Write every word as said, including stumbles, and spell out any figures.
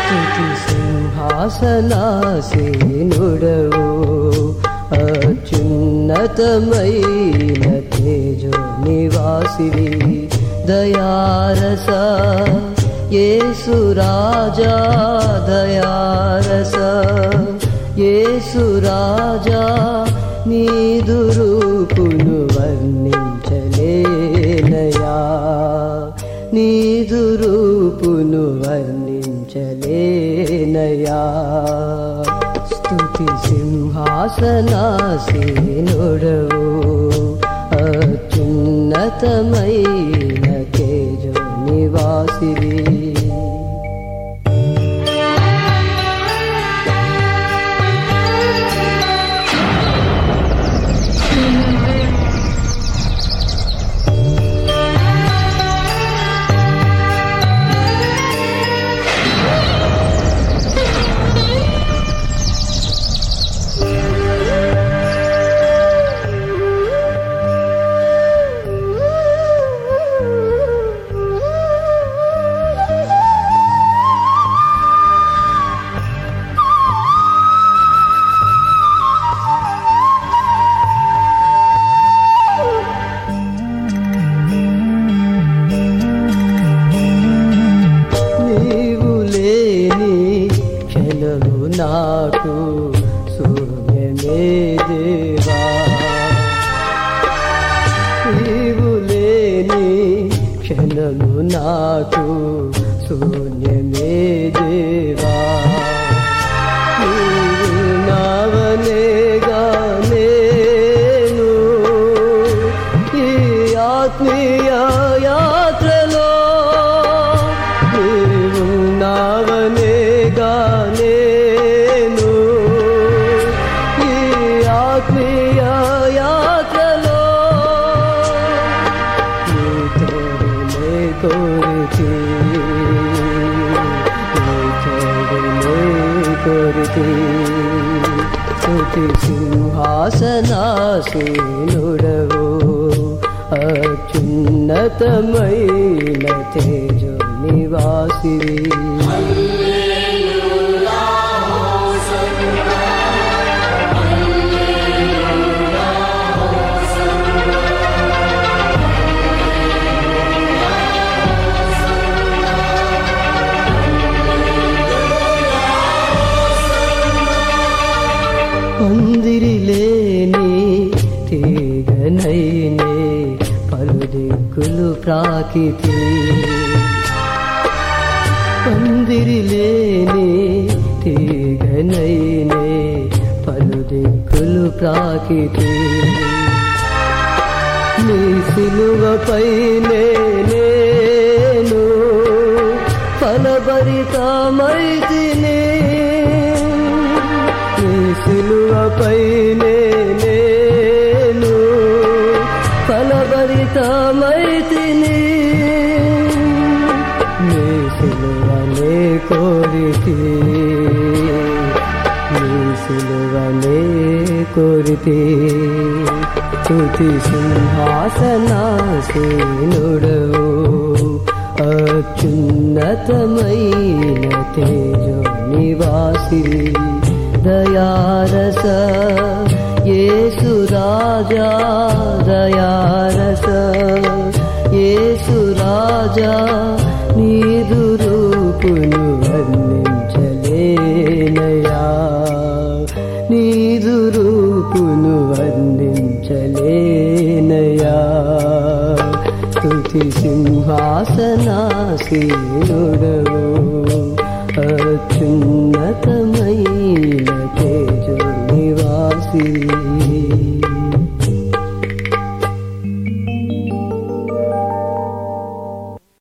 స్తుతి సింహాసనాసీనుడవు అత్యున్నతమైన తేజో నివాసివి దయారస యేసు రాజా దయారస యేసు రాజా నీదు రూపును వర్ణించలేనయా నీదు రూపును వర్ణించలేనయా స్తుతి సింహాసనాసీనుడవు అత్యున్నతమైన తేజో నివాసివి నాకు శూన్యమే దేవా నీవు లేని క్షణము నాకు శూన్యమే దేవా నీవు నావనేగా నేను ఈ ఆత్మీయ యాత్రలో నీవు నావనేగా స్తుతి సింహాసనాసీనుడవు అత్యున్నతమైన తేజో నివాసివి పందిరిలేని తీగనైనే పలుదిక్కులు ప్రాకితి పందిరిలేని తీగనైనే పలుదిక్కులు ప్రాకితి నీ సిలువపైనే నేను ఫలభరితమైతిని సిలువపైనే నేను ఫలభరితమైతిని నీ సిలువనే కోరితి నీ సిలువనే కోరితి స్తుతి సింహాసనాసీనుడవు అత్యున్నతమైన తేజో నివాసివి దయారస యేసు రాజా దయారస యేసు రాజా నీదు రూపును వర్ణించలేనయా నీదు రూపును వర్ణించలేనయా స్తుతి సింహాసనాసీనుడవు అత్యున్నతమైన తేజో నివాసి